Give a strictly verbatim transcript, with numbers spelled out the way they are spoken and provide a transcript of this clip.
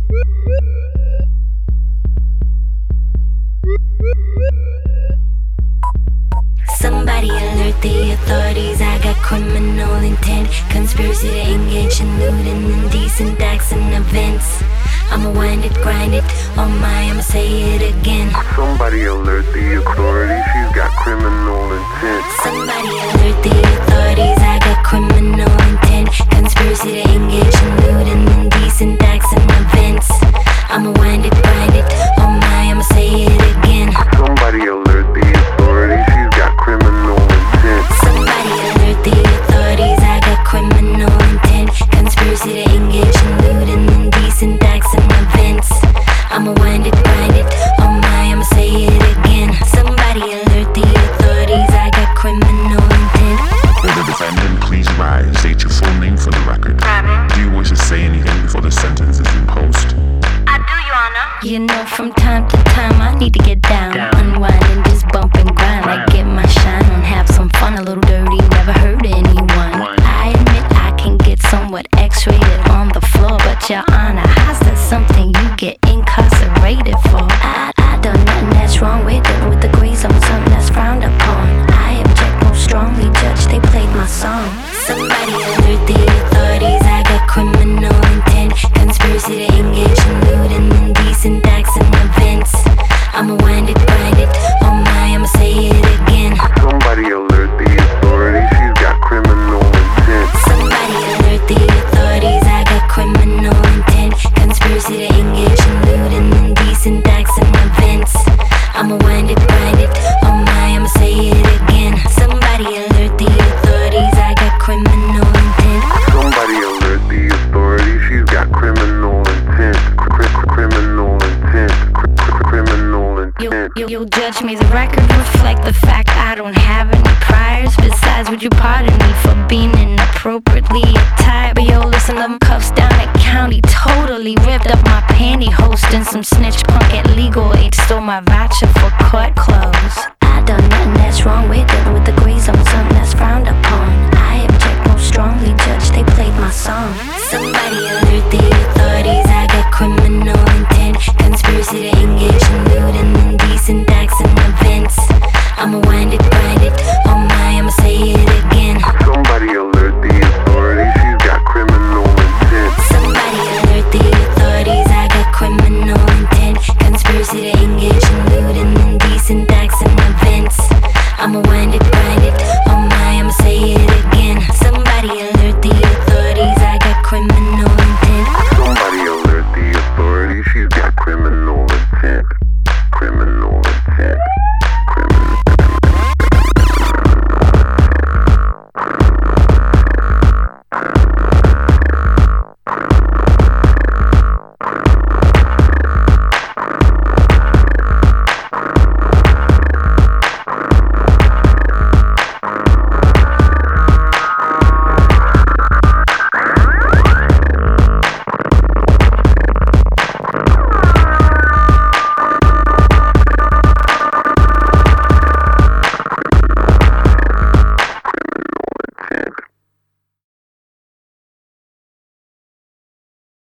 Somebody alert the authorities, I got criminal intent. Conspiracy to engage in lewd and indecent acts and events. I'ma wind it, grind it, oh my, I'ma say it again. Somebody alert the authorities, she's got criminal intent. Somebody alert the authorities, I got criminal intent. Conspiracy to engage in lewd and indecent acts and events. I'ma wind it, grind it, oh my, I'ma say it again. Somebody alert the authorities, she's got criminal intent. Somebody alert the authorities, I got criminal intent. Conspiracy to engage in lewd and indecent acts and events. I'ma wind it, grind it, oh my, I'ma say it again. Somebody alert the authorities, I got criminal intent. Will the defendant please rise, state your full name for the record? Do you wish to say anything before the sentence is imposed? I do, Your Honor. You know, from time to time I need to get down, down. Unwind and just bump and grind. Like get my shine on, have some fun, a little dirty, never hurt anyone. One. I admit I can get somewhat X-rated on the floor, but Your Honor, how's that something you get incarcerated for? I, I done nothing that's wrong with dealing with the grace on something that's frowned upon. I object most strongly, judge, they played my song. Somebody alert the authorities, I got criminal intent. Conspiracy to engage in lewd and indecent acts and events. I'ma wind it, grind it, oh my, I'ma say it again. Somebody alert the authorities, she's got criminal intent. Somebody alert the authorities, I got criminal intent. Conspiracy to engage in lewd and indecent acts and events. I'ma wind it, grind it, oh my, I'ma say it again. Somebody alert the authorities, I got criminal intent. Somebody alert the authorities, she's got criminal intent. Criminal intent. Criminal intent. You, you, you judge me, the record reflect the fact I don't have any priors. Besides, would you pardon me for being inappropriately attired? But yo, listen, them cuffs down at county totally ripped up my pantyhose. And some snitch punk at legal aid stole my voucher for court clothes. I done nothing that's wrong with dealing with the grace on something that's frowned upon. I object most strongly, judge, they played my song. Somebody alert the authorities.